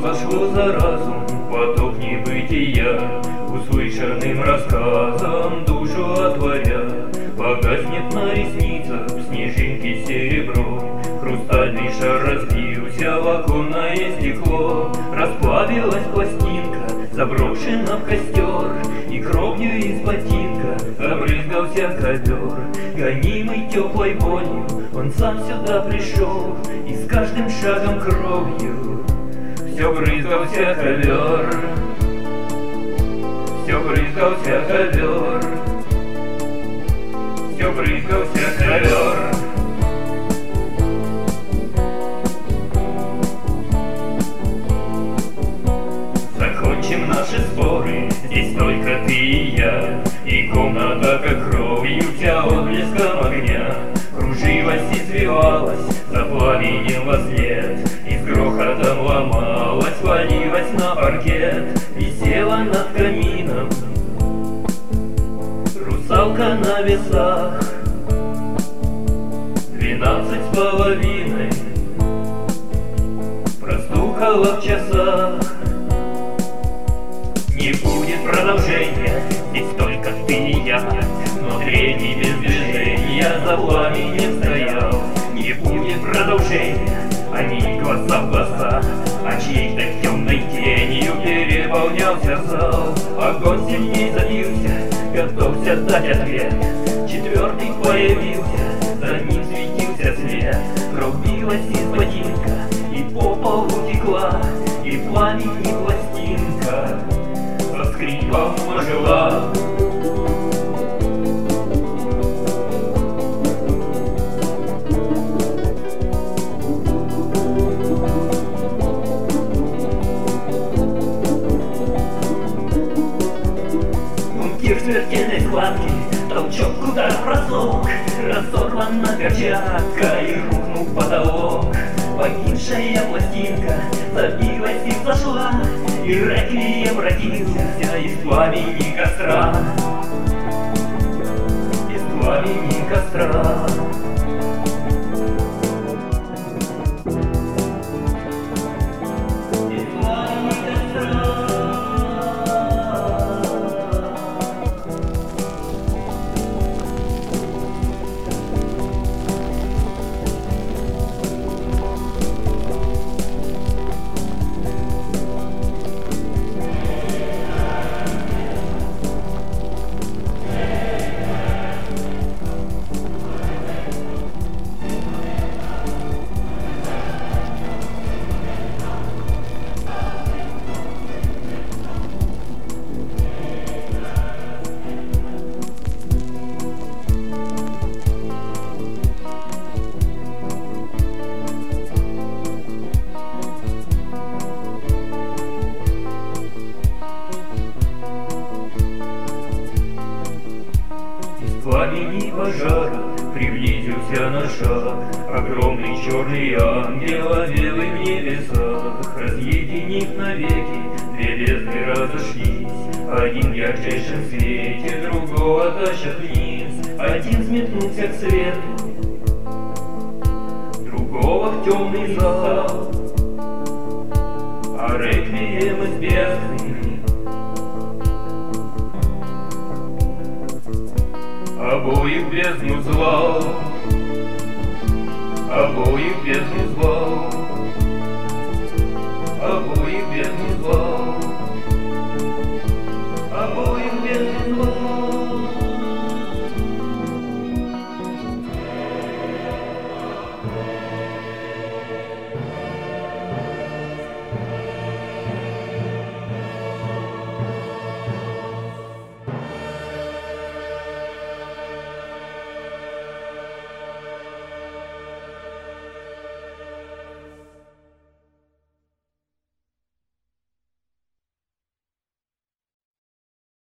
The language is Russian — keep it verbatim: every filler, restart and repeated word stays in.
зашло за разум поток небытия, услышанным рассказом душу отворя. Погаснет на ресницах снежинки серебро, хрустальный шар разбился в оконное стекло. Расплавилась пластинка, заброшена в костер, и кровью из ботинка забрызгался ковер. Гонимый теплой болью, он сам сюда пришел, и с каждым шагом кровью все брызгался ковер, все брызгался ковер, все брызгался ковер. Закончим наши споры, здесь только ты и я, и комната как кровью вся отблеском огня. Кружилась, извивалась, за пламенем во след, и с грохотом ломалась, валилась на паркет. Висела над камином русалка на весах, двенадцать с половиной простукала в часах. Не будет продолжения, здесь только ты и я, но третий без движения за пламенем стоял. Не будет продолжения, они глаза в глаза, а чьей-то темной тенью переполнялся зал. Огонь сильней забился, готовься дать ответ. Четвертый появился, за ним светился свет. Кровь билась из ботинка, и по полу текла, и в пламени пластинка со скрипом ожила. Мундир в смертельной схватке, толчок, удар, бросок, разорвана перчатка и рухнул в потолок. Погибшая пластинка забилась и зашла, и реквием родился из пламени костра, из пламени костра. Пламени пожара приблизился на шаг, огромный черный ангел овел в небесах. Разъединив навеки, две бездны разошлись, один в ярчайшем свете, другого тащат вниз. Один взметнулся к свету, другого в темный зал, а реквием из бездны обоих бездну звал.